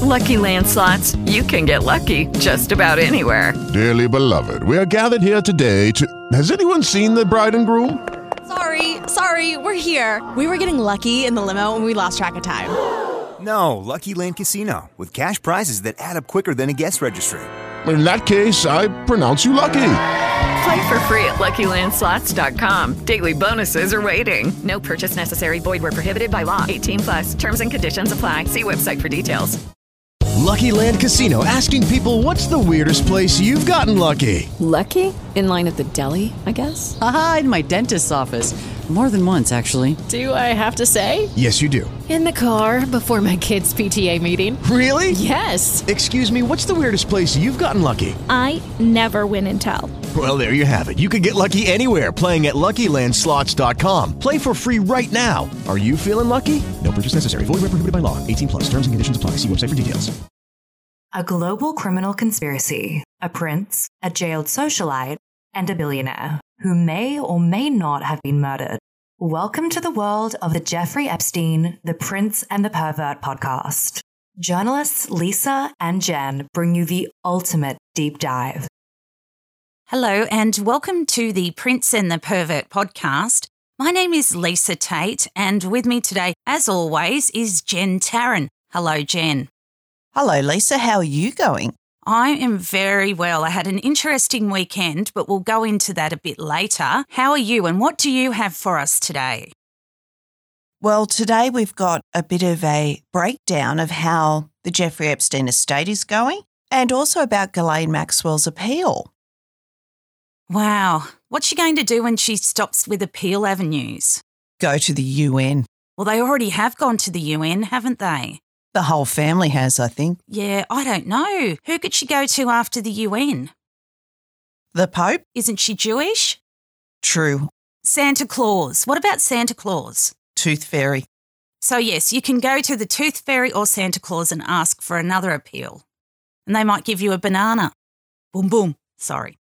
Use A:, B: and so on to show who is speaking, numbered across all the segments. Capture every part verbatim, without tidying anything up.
A: Lucky Land Slots, you can get lucky just about anywhere.
B: Dearly beloved, we are gathered here today to... Has anyone seen the bride and groom?
C: Sorry, sorry, we're here. We were getting lucky in the limo and we lost track of time.
D: No, Lucky Land Casino, with cash prizes that add up quicker than a guest registry.
B: In that case, I pronounce you lucky.
A: Play for free at Lucky Land Slots dot com. Daily bonuses are waiting. No purchase necessary. Void where prohibited by law. eighteen plus. Terms and conditions apply. See website for details.
E: Lucky Land Casino, asking people, what's the weirdest place you've gotten lucky?
F: Lucky? In line at the deli, I guess?
G: Aha, in my dentist's office. More than once, actually.
C: Do I have to say?
E: Yes, you do.
F: In the car before my kids' P T A meeting.
E: Really?
F: Yes.
E: Excuse me, what's the weirdest place you've gotten lucky?
H: I never win and tell.
E: Well, there you have it. You can get lucky anywhere, playing at Lucky Land Slots dot com. Play for free right now. Are you feeling lucky? No purchase necessary. Void where prohibited by law. eighteen plus. Terms and conditions apply. See website for details.
I: A global criminal conspiracy, a prince, a jailed socialite, and a billionaire who may or may not have been murdered. Welcome to the world of the Jeffrey Epstein, The Prince and the Pervert podcast. Journalists Lisa and Jen bring you the ultimate deep dive.
J: Hello and welcome to the Prince and the Pervert podcast. My name is Lisa Tate and with me today, as always, is Jen Tarrant. Hello, Jen.
K: Hello, Lisa. How are you going?
J: I am very well. I had an interesting weekend, but we'll go into that a bit later. How are you and what do you have for us today?
K: Well, today we've got a bit of a breakdown of how the Jeffrey Epstein estate is going and also about Ghislaine Maxwell's appeal.
J: Wow. What's she going to do when she stops with appeal avenues?
K: Go to the U N.
J: Well, they already have gone to the U N, haven't they?
K: The whole family has, I think.
J: Yeah, I don't know. Who could she go to after the U N?
K: The Pope?
J: Isn't she Jewish?
K: True.
J: Santa Claus. What about Santa Claus?
K: Tooth Fairy.
J: So yes, you can go to the Tooth Fairy or Santa Claus and ask for another appeal. And they might give you a banana. Boom, boom. Sorry.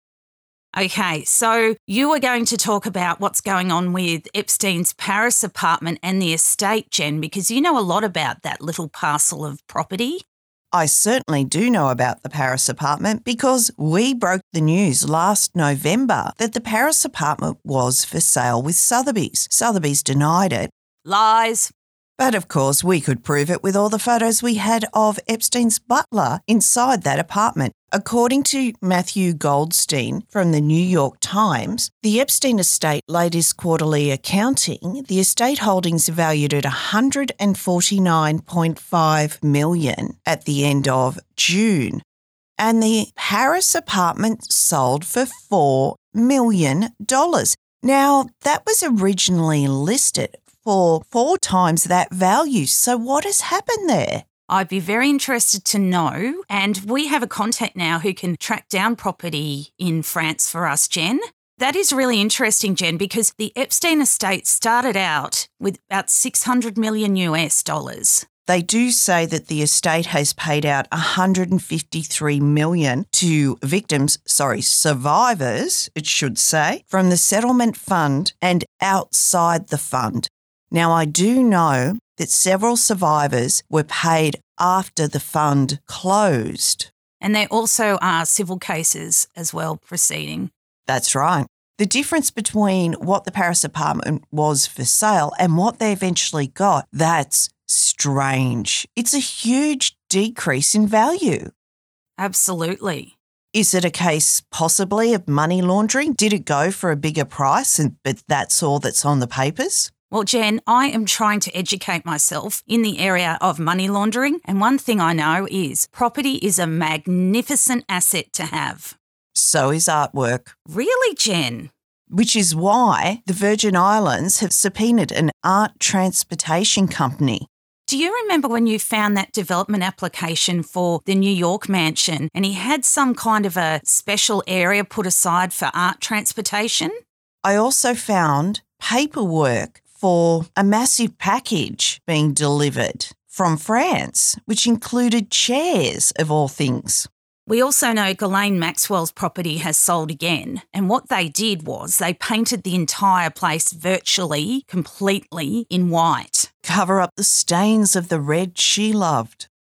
J: Okay, so you are going to talk about what's going on with Epstein's Paris apartment and the estate, Jen, because you know a lot about that little parcel of property.
K: I certainly do know about the Paris apartment because we broke the news last November that the Paris apartment was for sale with Sotheby's. Sotheby's denied it.
J: Lies.
K: But of course, we could prove it with all the photos we had of Epstein's butler inside that apartment. According to Matthew Goldstein from the New York Times, the Epstein estate latest quarterly accounting, the estate holdings are valued at one hundred forty-nine point five million dollars at the end of June. And the Paris apartment sold for four million dollars. Now, that was originally listed for four times that value. So what has happened there?
J: I'd be very interested to know. And we have a contact now who can track down property in France for us, Jen. That is really interesting, Jen, because the Epstein estate started out with about six hundred million U S dollars.
K: They do say that the estate has paid out one hundred fifty-three million dollars to victims, sorry, survivors, it should say, from the settlement fund and outside the fund. Now, I do know that several survivors were paid after the fund closed.
J: And there also are civil cases as well proceeding.
K: That's right. The difference between what the Paris apartment was for sale and what they eventually got, that's strange. It's a huge decrease in value.
J: Absolutely.
K: Is it a case possibly of money laundering? Did it go for a bigger price, and but that's all that's on the papers?
J: Well, Jen, I am trying to educate myself in the area of money laundering, and one thing I know is property is a magnificent asset to have.
K: So is artwork.
J: Really, Jen?
K: Which is why the Virgin Islands have subpoenaed an art transportation company.
J: Do you remember when you found that development application for the New York mansion and he had some kind of a special area put aside for art transportation?
K: I also found paperwork for a massive package being delivered from France, which included chairs of all things.
J: We also know Ghislaine Maxwell's property has sold again, and what they did was they painted the entire place virtually, completely in white.
K: Cover up the stains of the red she loved.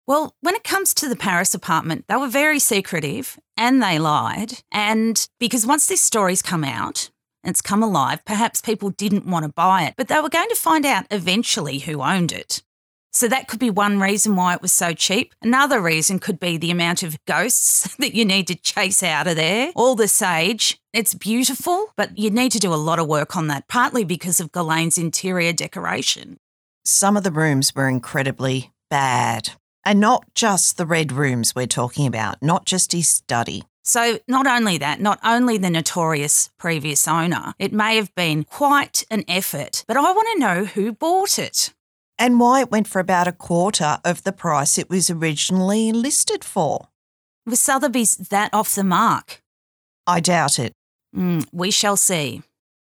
J: Well, when it comes to the Paris apartment, they were very secretive and they lied. And because once this story's come out and it's come alive, perhaps people didn't want to buy it, but they were going to find out eventually who owned it. So that could be one reason why it was so cheap. Another reason could be the amount of ghosts that you need to chase out of there. All the sage. It's beautiful, but you need to do a lot of work on that, partly because of Ghislaine's interior decoration.
K: Some of the rooms were incredibly bad. And not just the red rooms we're talking about, not just his study.
J: So not only that, not only the notorious previous owner, it may have been quite an effort, but I want to know who bought it.
K: And why it went for about a quarter of the price it was originally listed for.
J: Was Sotheby's that off the mark?
K: I doubt it.
J: Mm, we shall see.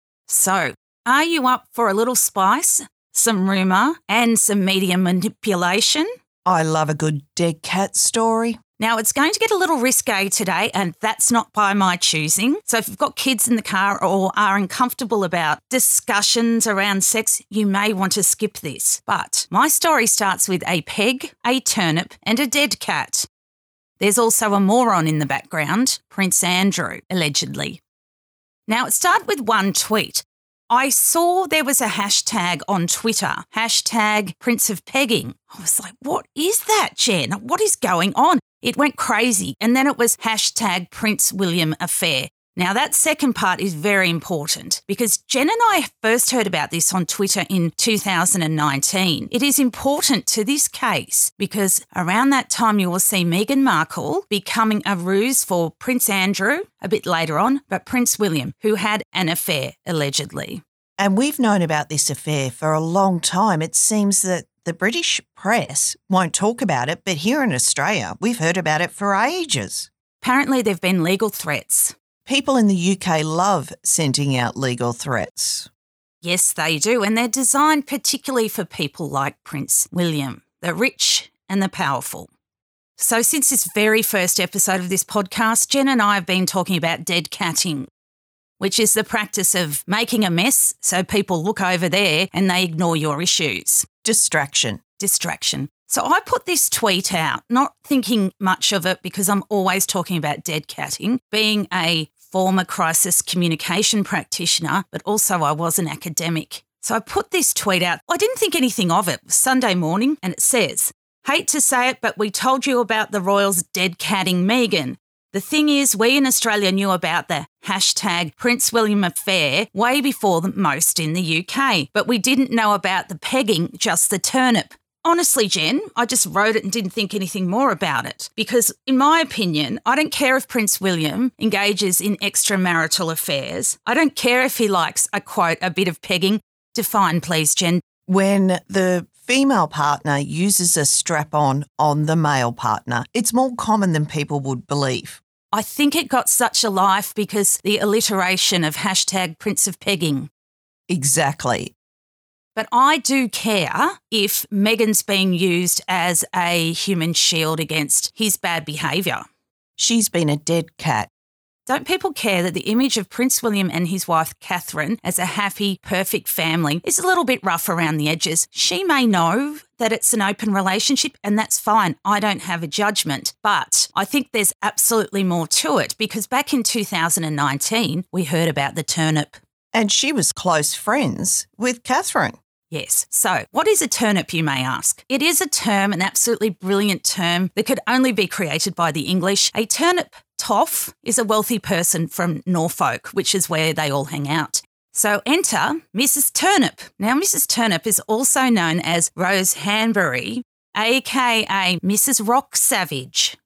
J: So, are you up for a little spice, some rumour and some media manipulation?
K: I love a good dead cat story.
J: Now, it's going to get a little risque today, and that's not by my choosing. So if you've got kids in the car or are uncomfortable about discussions around sex, you may want to skip this. But my story starts with a peg, a turnip, and a dead cat. There's also a moron in the background, Prince Andrew, allegedly. Now, it started with one tweet. I saw there was a hashtag on Twitter, hashtag Prince of Pegging. I was like, what is that, Jen? What is going on? It went crazy. And then it was hashtag Prince William Affair. Now, that second part is very important because Jen and I first heard about this on Twitter in two thousand nineteen. It is important to this case because around that time you will see Meghan Markle becoming a ruse for Prince Andrew a bit later on, but Prince William, who had an affair, allegedly.
K: And we've known about this affair for a long time. It seems that the British press won't talk about it, but here in Australia, we've heard about it for ages.
J: Apparently there have been legal threats.
K: People in the U K love sending out legal threats.
J: Yes, they do, and they're designed particularly for people like Prince William, the rich and the powerful. So since this very first episode of this podcast, Jen and I have been talking about dead catting, which is the practice of making a mess so people look over there and they ignore your issues.
K: Distraction.
J: Distraction. So I put this tweet out, not thinking much of it because I'm always talking about dead catting, being a former crisis communication practitioner, but also I was an academic. So I put this tweet out. I didn't think anything of it. It was Sunday morning, and it says, hate to say it, but we told you about the royals dead catting Meghan. The thing is, we in Australia knew about the hashtag Prince William affair way before the most in the U K, but we didn't know about the pegging, just the turnip. Honestly, Jen, I just wrote it and didn't think anything more about it because, in my opinion, I don't care if Prince William engages in extramarital affairs. I don't care if he likes, a quote, a bit of pegging. Define, please, Jen.
K: When the female partner uses a strap-on on the male partner, it's more common than people would believe.
J: I think it got such a life because the alliteration of hashtag Prince of Pegging.
K: Exactly.
J: But I do care if Meghan's being used as a human shield against his bad behaviour.
K: She's been a dead cat.
J: Don't people care that the image of Prince William and his wife Catherine as a happy, perfect family is a little bit rough around the edges? She may know that it's an open relationship and that's fine. I don't have a judgment. But I think there's absolutely more to it because back in two thousand nineteen, we heard about the turnip.
K: And she was close friends with Catherine.
J: Yes. So what is a turnip, you may ask? It is a term, an absolutely brilliant term that could only be created by the English. A turnip toff is a wealthy person from Norfolk, which is where they all hang out. So enter Missus Turnip. Now, Missus Turnip is also known as Rose Hanbury, a k a. Missus Rock Savage.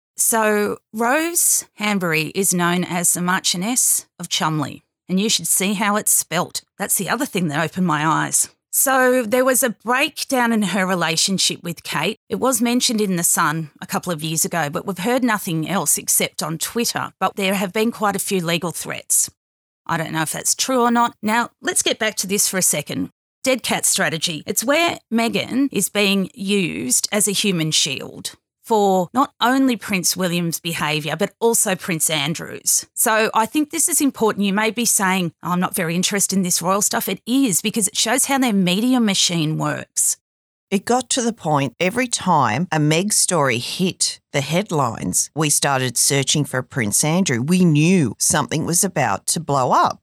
J: So Rose Hanbury is known as the Marchioness of Cholmondeley, and you should see how it's spelt. That's the other thing that opened my eyes. So there was a breakdown in her relationship with Kate. It was mentioned in The Sun a couple of years ago, but we've heard nothing else except on Twitter. But there have been quite a few legal threats. I don't know if that's true or not. Now, let's get back to this for a second. Dead cat strategy. It's where Meghan is being used as a human shield for not only Prince William's behaviour, but also Prince Andrew's. So I think this is important. You may be saying, oh, I'm not very interested in this royal stuff. It is, because it shows how their media machine works.
K: It got to the point every time a Meg story hit the headlines, we started searching for Prince Andrew. We knew something was about to blow up.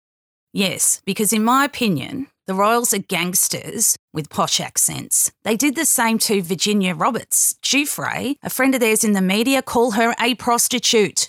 J: Yes, because in my opinion, the royals are gangsters with posh accents. They did the same to Virginia Roberts. Giuffre, a friend of theirs in the media, called her a prostitute.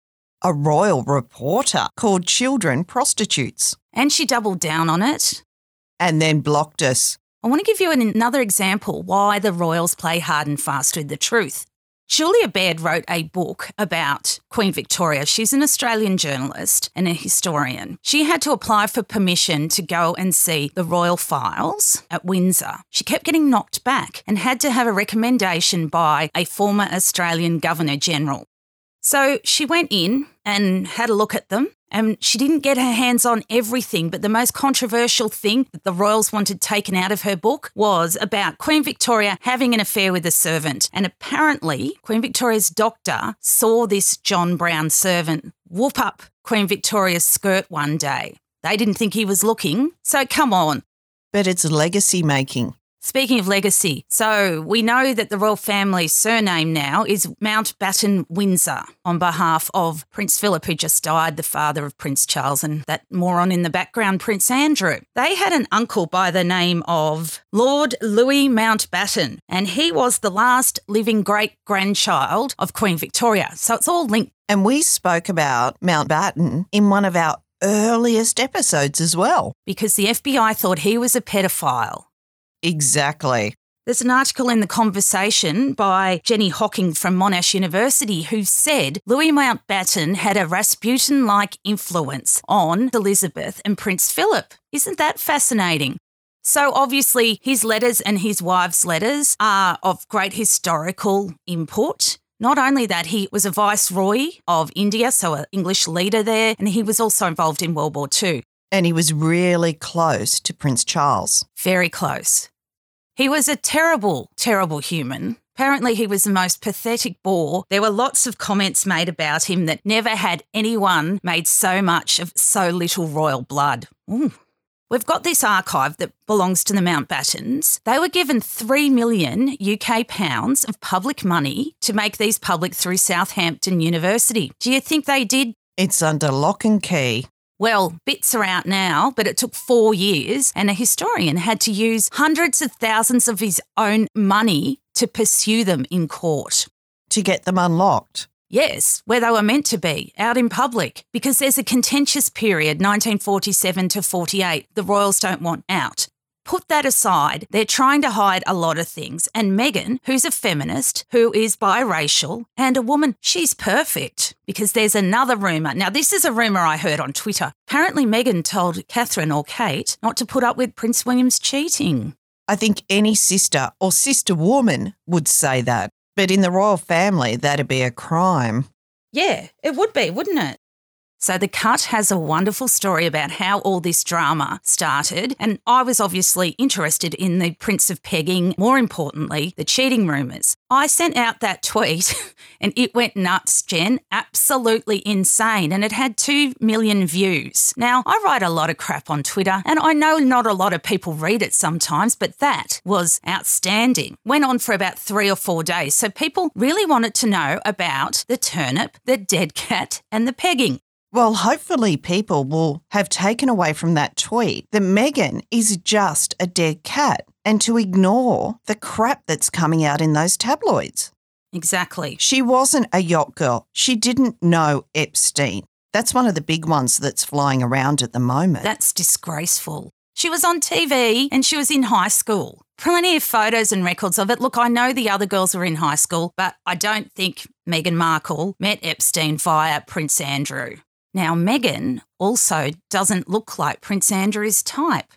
K: A royal reporter called children prostitutes.
J: And she doubled down on it.
K: And then blocked us.
J: I want to give you an, another example why the royals play hard and fast with the truth. Julia Baird wrote a book about Queen Victoria. She's an Australian journalist and a historian. She had to apply for permission to go and see the royal files at Windsor. She kept getting knocked back and had to have a recommendation by a former Australian Governor-General. So she went in and had a look at them, and she didn't get her hands on everything, but the most controversial thing that the royals wanted taken out of her book was about Queen Victoria having an affair with a servant. And apparently Queen Victoria's doctor saw this John Brown servant whoop up Queen Victoria's skirt one day. They didn't think he was looking, so come on.
K: But it's legacy making.
J: Speaking of legacy, so we know that the royal family's surname now is Mountbatten Windsor on behalf of Prince Philip, who just died, the father of Prince Charles, and that moron in the background, Prince Andrew. They had an uncle by the name of Lord Louis Mountbatten, and he was the last living great-grandchild of Queen Victoria. So it's all linked.
K: And we spoke about Mountbatten in one of our earliest episodes as well.
J: Because the F B I thought he was a pedophile.
K: Exactly.
J: There's an article in The Conversation by Jenny Hocking from Monash University who said Louis Mountbatten had a Rasputin-like influence on Elizabeth and Prince Philip. Isn't that fascinating? So obviously his letters and his wife's letters are of great historical import. Not only that, he was a viceroy of India, so an English leader there, and he was also involved in World War Two.
K: And he was really close to Prince Charles.
J: Very close. He was a terrible, terrible human. Apparently he was the most pathetic bore. There were lots of comments made about him that never had anyone made so much of so little royal blood. Ooh. We've got this archive that belongs to the Mountbattens. They were given three million U K pounds of public money to make these public through Southampton University. Do you think they did?
K: It's under lock and key.
J: Well, bits are out now, but it took four years and a historian had to use hundreds of thousands of his own money to pursue them in court.
K: To get them unlocked?
J: Yes, where they were meant to be, out in public, because there's a contentious period, nineteen forty-seven to forty-eight, the royals don't want out. Put that aside, they're trying to hide a lot of things. And Meghan, who's a feminist, who is biracial, and a woman, she's perfect. Because there's another rumour. Now, this is a rumour I heard on Twitter. Apparently Meghan told Catherine or Kate not to put up with Prince William's cheating.
K: I think any sister or sister woman would say that. But in the royal family, that'd be a crime.
J: Yeah, it would be, wouldn't it? So The Cut has a wonderful story about how all this drama started, and I was obviously interested in the Prince of Pegging, more importantly, the cheating rumours. I sent out that tweet and it went nuts, Jen, absolutely insane, and it had two million views. Now, I write a lot of crap on Twitter, and I know not a lot of people read it sometimes, but that was outstanding. Went on for about three or four days, so people really wanted to know about the turnip, the dead cat, and the pegging.
K: Well, hopefully people will have taken away from that tweet that Meghan is just a dead cat and to ignore the crap that's coming out in those tabloids.
J: Exactly.
K: She wasn't a yacht girl. She didn't know Epstein. That's one of the big ones that's flying around at the moment.
J: That's disgraceful. She was on T V and she was in high school. Plenty of photos and records of it. Look, I know the other girls were in high school, but I don't think Meghan Markle met Epstein via Prince Andrew. Now, Meghan also doesn't look like Prince Andrew's type.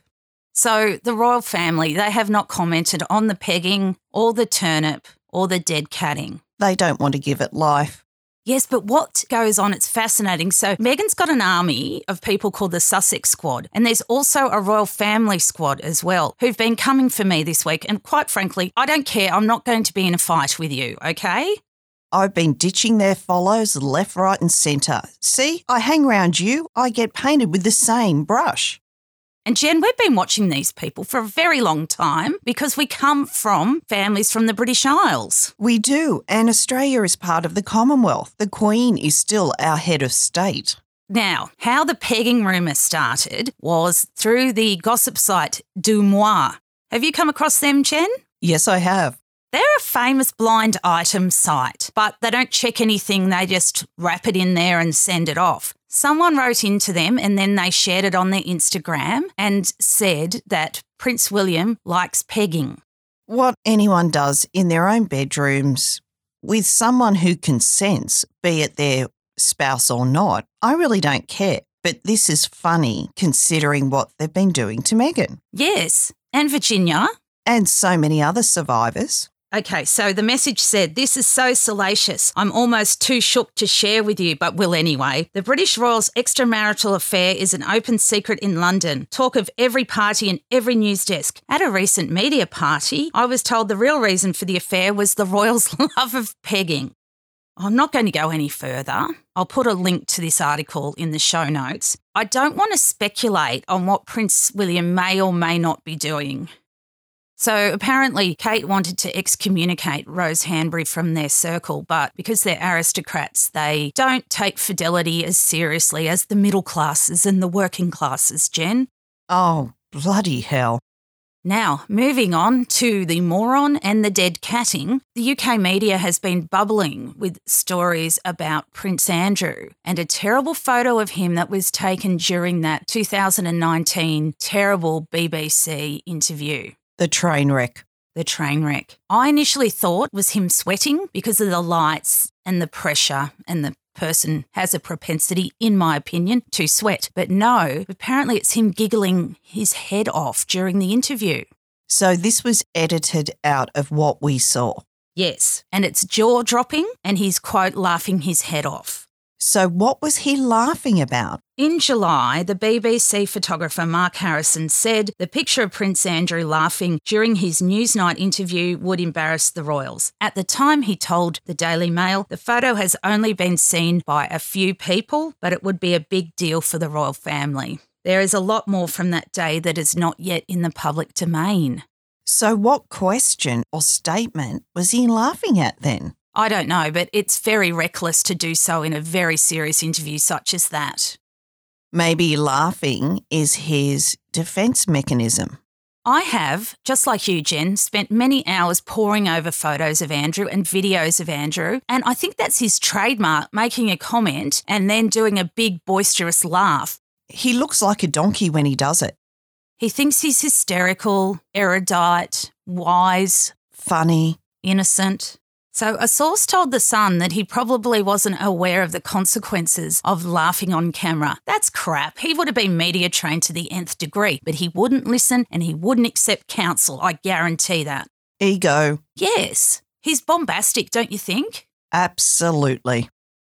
J: So the royal family, they have not commented on the pegging or the turnip or the dead catting.
K: They don't want to give it life.
J: Yes, but what goes on, it's fascinating. So Meghan's got an army of people called the Sussex Squad, and there's also a royal family squad as well who've been coming for me this week. And quite frankly, I don't care. I'm not going to be in a fight with you, okay?
K: I've been ditching their follows left, right and centre. See, I hang around you, I get painted with the same brush.
J: And Jen, we've been watching these people for a very long time because we come from families from the British Isles.
K: We do, and Australia is part of the Commonwealth. The Queen is still our head of state.
J: Now, how the pegging rumour started was through the gossip site Du Moi. Have you come across them, Jen?
K: Yes, I have.
J: They're a famous blind item site, but they don't check anything. They just wrap it in there and send it off. Someone wrote into them and then they shared it on their Instagram and said that Prince William likes pegging.
K: What anyone does in their own bedrooms with someone who consents, be it their spouse or not, I really don't care. But this is funny considering what they've been doing to Meghan.
J: Yes, and Virginia.
K: And so many other survivors.
J: Okay, so the message said, "This is so salacious. I'm almost too shook to share with you, but will anyway. The British royals' extramarital affair is an open secret in London. Talk of every party and every news desk. At a recent media party, I was told the real reason for the affair was the royals' love of pegging." I'm not going to go any further. I'll put a link to this article in the show notes. I don't want to speculate on what Prince William may or may not be doing. So apparently Kate wanted to excommunicate Rose Hanbury from their circle, but because they're aristocrats, they don't take fidelity as seriously as the middle classes and the working classes, Jen.
K: Oh, bloody hell.
J: Now, moving on to the moron and the dead catting, the U K media has been bubbling with stories about Prince Andrew and a terrible photo of him that was taken during that two thousand nineteen terrible B B C interview.
K: The train wreck.
J: The train wreck. I initially thought was him sweating because of the lights and the pressure, and the person has a propensity, in my opinion, to sweat. But no, apparently it's him giggling his head off during the interview.
K: So this was edited out of what we saw?
J: Yes, and it's jaw-dropping and he's, quote, laughing his head off.
K: So what was he laughing about?
J: In July, the B B C photographer Mark Harrison said the picture of Prince Andrew laughing during his Newsnight interview would embarrass the royals. At the time, he told the Daily Mail, the photo has only been seen by a few people, but it would be a big deal for the royal family. There is a lot more from that day that is not yet in the public domain.
K: So what question or statement was he laughing at then?
J: I don't know, but it's very reckless to do so in a very serious interview such as that.
K: Maybe laughing is his defence mechanism.
J: I have, just like you, Jen, spent many hours poring over photos of Andrew and videos of Andrew, and I think that's his trademark, making a comment and then doing a big boisterous laugh.
K: He looks like a donkey when he does it.
J: He thinks he's hysterical, erudite, wise,
K: funny,
J: innocent. So a source told The Sun that he probably wasn't aware of the consequences of laughing on camera. That's crap. He would have been media trained to the nth degree, but he wouldn't listen and he wouldn't accept counsel. I guarantee that.
K: Ego.
J: Yes. He's bombastic, don't you think?
K: Absolutely.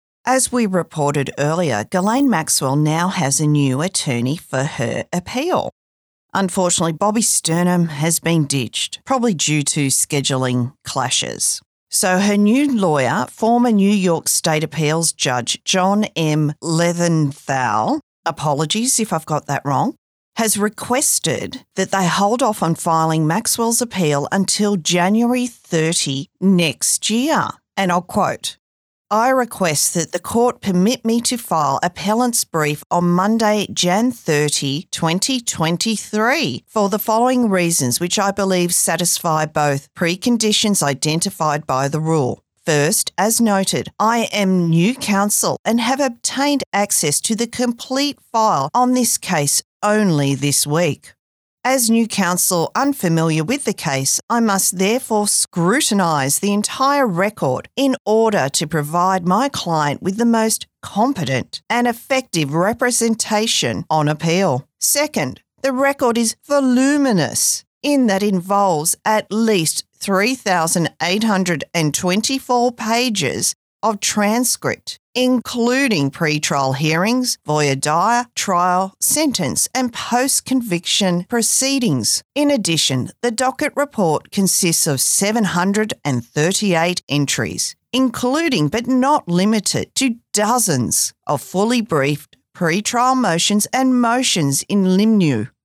K: As we reported earlier, Ghislaine Maxwell now has a new attorney for her appeal. Unfortunately, Bobby Sturnham has been ditched, probably due to scheduling clashes. So her new lawyer, former New York State Appeals Judge John M. Leventhal, apologies if I've got that wrong, has requested that they hold off on filing Maxwell's appeal until January thirtieth next year. And I'll quote, I request that the court permit me to file appellant's brief on Monday, January thirtieth, twenty twenty-three, for the following reasons, which I believe satisfy both preconditions identified by the rule. First, as noted, I am new counsel and have obtained access to the complete file on this case only this week. As new counsel unfamiliar with the case, I must therefore scrutinise the entire record in order to provide my client with the most competent and effective representation on appeal. Second, the record is voluminous in that it involves at least three thousand eight hundred twenty-four pages of transcript, including pre-trial hearings, voir dire, trial, sentence, and post-conviction proceedings. In addition, the docket report consists of seven hundred thirty-eight entries, including but not limited to dozens of fully briefed pre-trial motions and motions in limine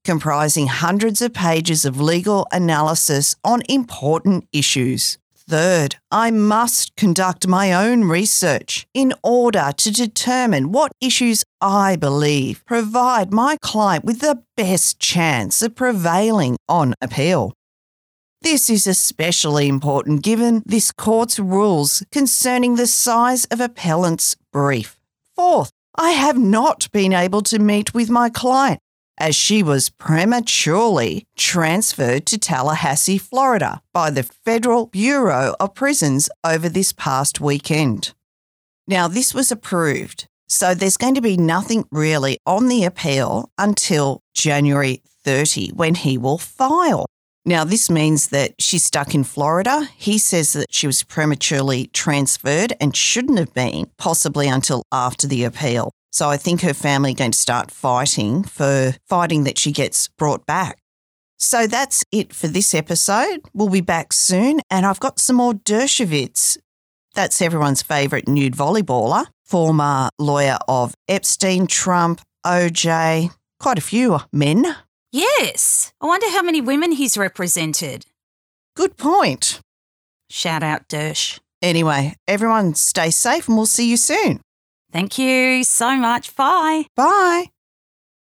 K: comprising hundreds of pages of legal analysis on important issues. Third, I must conduct my own research in order to determine what issues I believe provide my client with the best chance of prevailing on appeal. This is especially important given this court's rules concerning the size of appellant's brief. Fourth, I have not been able to meet with my client as she was prematurely transferred to Tallahassee, Florida by the Federal Bureau of Prisons over this past weekend. Now, this was approved, so there's going to be nothing really on the appeal until January thirtieth when he will file. Now, this means that she's stuck in Florida. He says that she was prematurely transferred and shouldn't have been, possibly until after the appeal. So I think her family are going to start fighting for fighting that she gets brought back. So that's it for this episode. We'll be back soon, and I've got some more Dershowitz. That's everyone's favourite nude volleyballer, former lawyer of Epstein, Trump, O J, quite a few men.
J: Yes. I wonder how many women he's represented.
K: Good point.
J: Shout out, Dersh.
K: Anyway, everyone stay safe and we'll see you soon.
J: Thank you so much. Bye.
K: Bye.